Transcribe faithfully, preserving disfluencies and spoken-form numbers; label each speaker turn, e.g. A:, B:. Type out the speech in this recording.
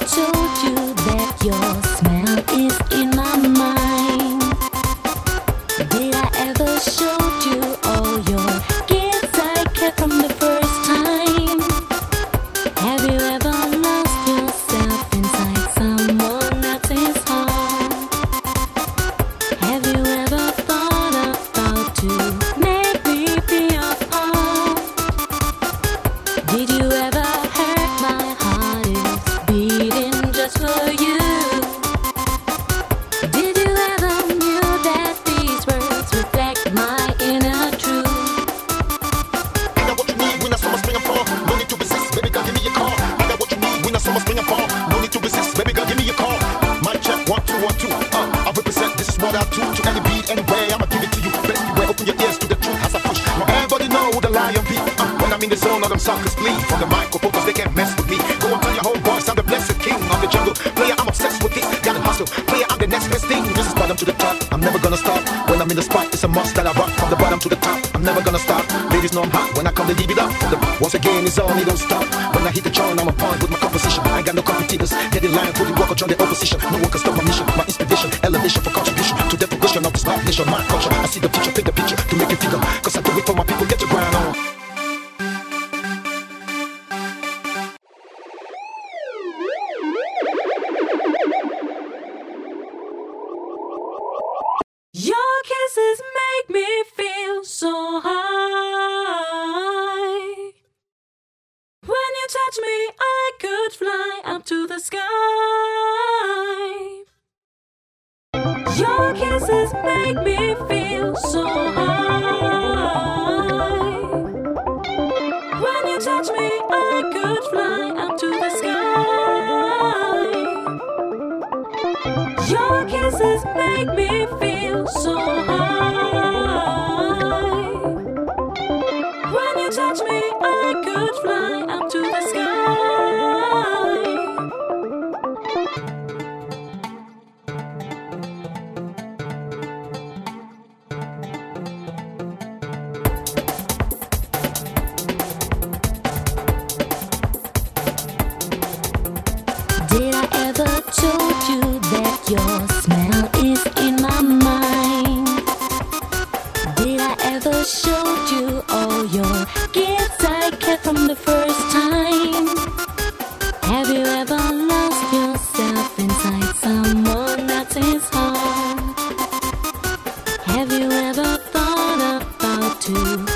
A: told you that your smell is in my mind? Did I ever show you all your gifts I kept from the first time? Have you ever lost yourself inside someone else's heart? Have you ever thought about to make me feel all? Did you ever hurt my heart is beating just for you? Did you ever knew that these words reflect my inner truth?
B: I got what you need when I saw my spring and fall. No need to resist, baby girl, give me a call. I got what you need when I saw my spring and fall. No need to resist, baby girl, give me a call. My check, one, two, one, two. Uh, I represent, this is what I do. To any beat, anyway, I'ma give it to you. Best beware, open your ears to the truth as I push. Now everybody know who the lion be. Uh, when I'm in the zone, all them suckers bleed. From the microphone, cause they can't mess with me. Go and tell your whole boys, I'm the blessed king of the jungle. Player, I'm obsessed with this. Gotta hustle. Player, I'm the next best thing. This is bottom to the top. I'm never gonna stop. When I'm in the spot, it's a must that I rock. From the bottom to the top, I'm never gonna stop. Ladies know I'm hot. When I come, they leave it up. The, once again, it's on, it don't stop. When I hit the joint, I'm a point with my composition. I ain't got no competitors. Get in line, put the walk or join the opposition. No one can stop my mission. My inspiration, elevation for contribution to the progression of this life nation. My culture, I see the future, paint the picture to make it figure. Cause I do it for my people, get your grind on.
A: Your kisses make me feel so high. When you touch me, I could fly up to the sky. Your kisses make me feel so high. When you touch me, I could fly up to the sky. Your kisses make me feel so high. When you touch me, I could fly up to the sky. Did I ever told you that your smell is in my mind? Did I ever show you all your gifts I kept from the first time? Have you ever lost yourself inside someone else's heart? Have you ever thought about to